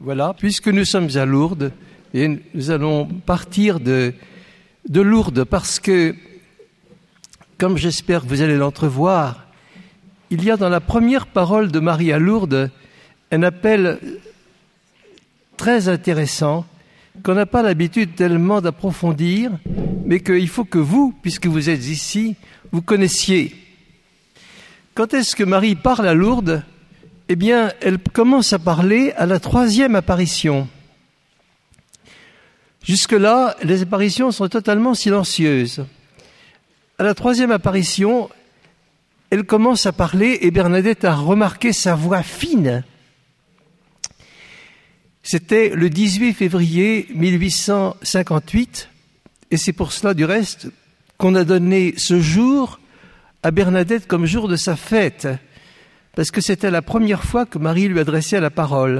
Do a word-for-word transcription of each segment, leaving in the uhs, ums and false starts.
Voilà, puisque nous sommes à Lourdes, et nous allons partir de, de Lourdes parce que, comme j'espère que vous allez l'entrevoir, il y a dans la première parole de Marie à Lourdes un appel très intéressant qu'on n'a pas l'habitude tellement d'approfondir, mais qu'il faut que vous, puisque vous êtes ici, vous connaissiez. Quand est-ce que Marie parle à Lourdes ? Eh bien, elle commence à parler à la troisième apparition. Jusque-là, les apparitions sont totalement silencieuses. À la troisième apparition, elle commence à parler et Bernadette a remarqué sa voix fine. C'était le dix-huit février mille huit cent cinquante-huit et c'est pour cela, du reste, qu'on a donné ce jour à Bernadette comme jour de sa fête, parce que c'était la première fois que Marie lui adressait la parole.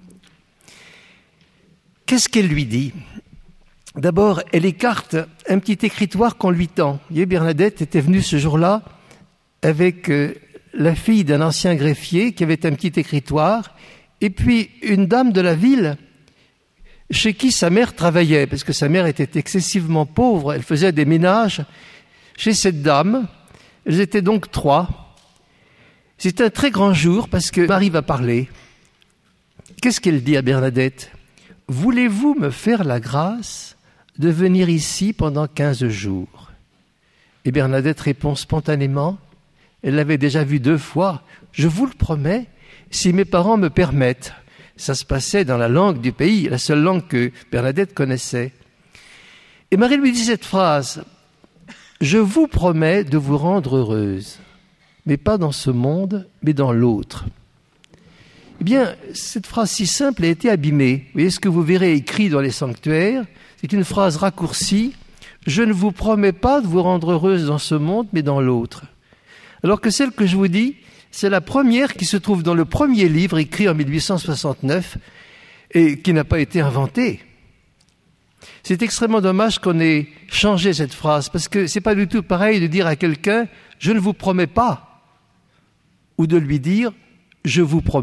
Qu'est-ce qu'elle lui dit ? D'abord, elle écarte un petit écritoire qu'on lui tend. Vous voyez, Bernadette était venue ce jour-là avec la fille d'un ancien greffier qui avait un petit écritoire, et puis une dame de la ville chez qui sa mère travaillait, parce que sa mère était excessivement pauvre, elle faisait des ménages chez cette dame. Elles étaient donc trois. C'est un très grand jour parce que Marie va parler. Qu'est-ce qu'elle dit à Bernadette ? « Voulez-vous me faire la grâce de venir ici pendant quinze jours ?» Et Bernadette répond spontanément, elle l'avait déjà vu deux fois, « Je vous le promets, si mes parents me permettent. » Ça se passait dans la langue du pays, la seule langue que Bernadette connaissait. Et Marie lui dit cette phrase, « Je vous promets de vous rendre heureuse, mais pas dans ce monde, mais dans l'autre. » Eh bien, cette phrase si simple a été abîmée. Vous voyez ce que vous verrez écrit dans les sanctuaires, c'est une phrase raccourcie, « Je ne vous promets pas de vous rendre heureuse dans ce monde, mais dans l'autre. » Alors que celle que je vous dis, c'est la première qui se trouve dans le premier livre écrit en mille huit cent soixante-neuf et qui n'a pas été inventée. C'est extrêmement dommage qu'on ait changé cette phrase parce que c'est pas du tout pareil de dire à quelqu'un « je ne vous promets pas » ou de lui dire « je vous promets ».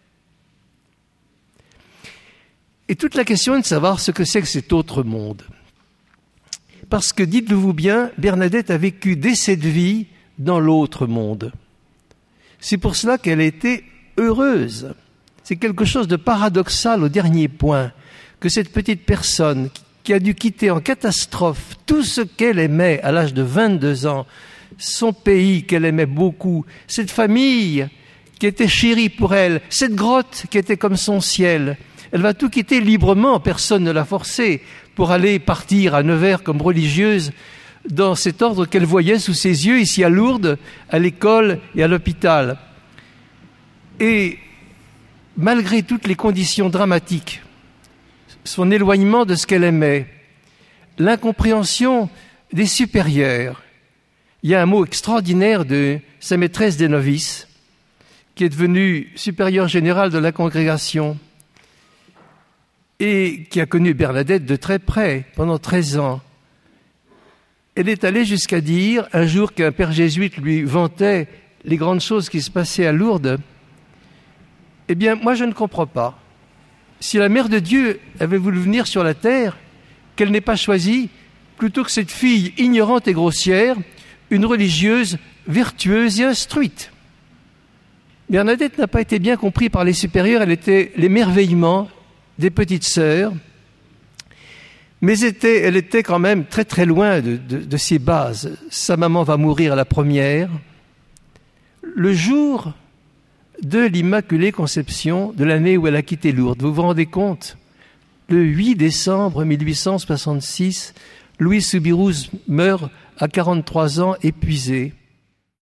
Et toute la question est de savoir ce que c'est que cet autre monde. Parce que, dites-le-vous bien, Bernadette a vécu dès cette vie dans l'autre monde. C'est pour cela qu'elle a été heureuse. C'est quelque chose de paradoxal au dernier point, que cette petite personne qui a dû quitter en catastrophe tout ce qu'elle aimait à l'âge de vingt-deux ans, son pays qu'elle aimait beaucoup, cette famille qui était chérie pour elle, cette grotte qui était comme son ciel, elle va tout quitter librement, personne ne l'a forcée, pour aller partir à Nevers comme religieuse dans cet ordre qu'elle voyait sous ses yeux, ici à Lourdes, à l'école et à l'hôpital. Et malgré toutes les conditions dramatiques, son éloignement de ce qu'elle aimait, l'incompréhension des supérieurs, il y a un mot extraordinaire de sa maîtresse des novices, qui est devenue supérieure générale de la congrégation et qui a connu Bernadette de très près pendant treize ans. Elle est allée jusqu'à dire, un jour qu'un père jésuite lui vantait les grandes choses qui se passaient à Lourdes, « Eh bien, moi je ne comprends pas. Si la Mère de Dieu avait voulu venir sur la terre, qu'elle n'ait pas choisi, plutôt que cette fille ignorante et grossière, une religieuse vertueuse et instruite. » Bernadette n'a pas été bien comprise par les supérieurs, elle était l'émerveillement des petites sœurs, mais était, elle était quand même très très loin de, de, de ses bases. Sa maman va mourir à la première. Le jour de l'Immaculée Conception de l'année où elle a quitté Lourdes, vous vous rendez compte ? Le huit décembre mille huit cent soixante-six, Louis Soubirous meurt à quarante-trois ans, épuisé.